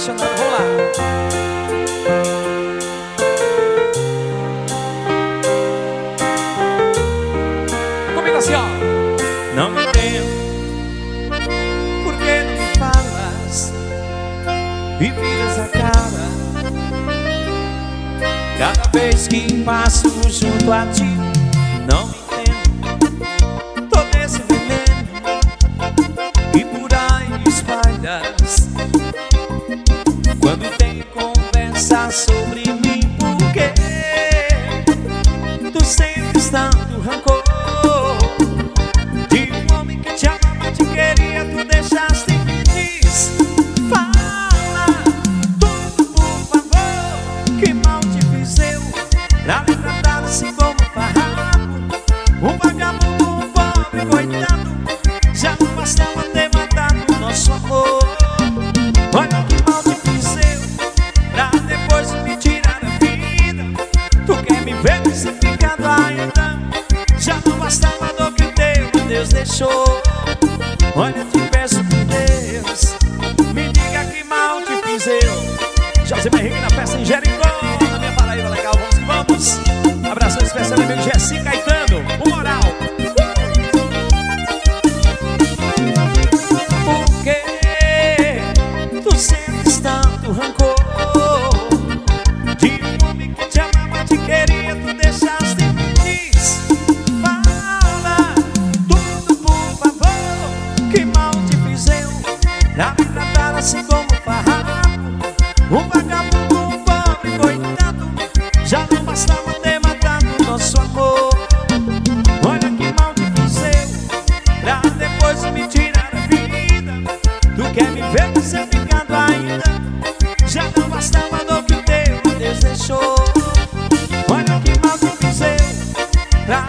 apaixonado, vamos lá. Comigo assim, ó. Não me entendo, por que não me falas e viras a cara cada vez que passo junto a ti? Não me entendo, tô nesse veneno e por aí espalhas quando tem conversa sobre mim. Por que tu sentes tanto rancor de um homem que te amava, te queria, tu deixaste? Me diz, fala tudo por favor, que mal te fiz eu pra me tratar assim como farrapo, um vagabundo, um pobre coitado. Já não bastava ter matado o nosso amor. Olha que mal te fiz eu pra depois me tirar a vida. Tu quer me ver crucificado ainda? Já não bastava a dor que o teu Deus deixou. Olha, te peço por Deus, me diga que mal te fiz eu. Josimar Henrique na festa em Jericó, na minha Paraíba legal, vamos que vamos. Abração especial amigo Jesse Caetano, o moral. Por que tu sentes tanto rancor de um homem que te amava, te queria, tu deixaste? Me diz, fala tudo por favor, que mal te fiz eu pra me tratar assim como farrapo, um vagabundo, um pobre coitado. Já não bastava ter matado o nosso amor. Olha que mal te fiz eu pra depois me tirar a vida. Tu quer me ver crucificado ainda? Já não bastava a dor que o teu Deus deixou. Olha que mal te fiz eu pra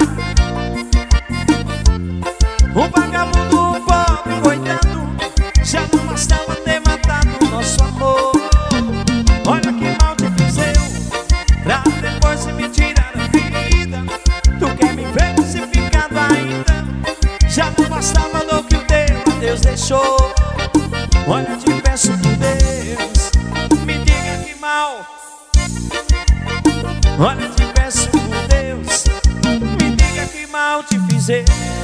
um vagabundo, um pobre coitado. Já não bastava ter matado o nosso amor. Olha que mal te fiz eu pra depois me tirar a vida. Tu quer me ver crucificado ainda? Já não bastava a dor que o teu Deus deixou. Olha, te peço por Deus, me diga que mal. Olha, te peço por Deus, me diga que mal te fiz eu.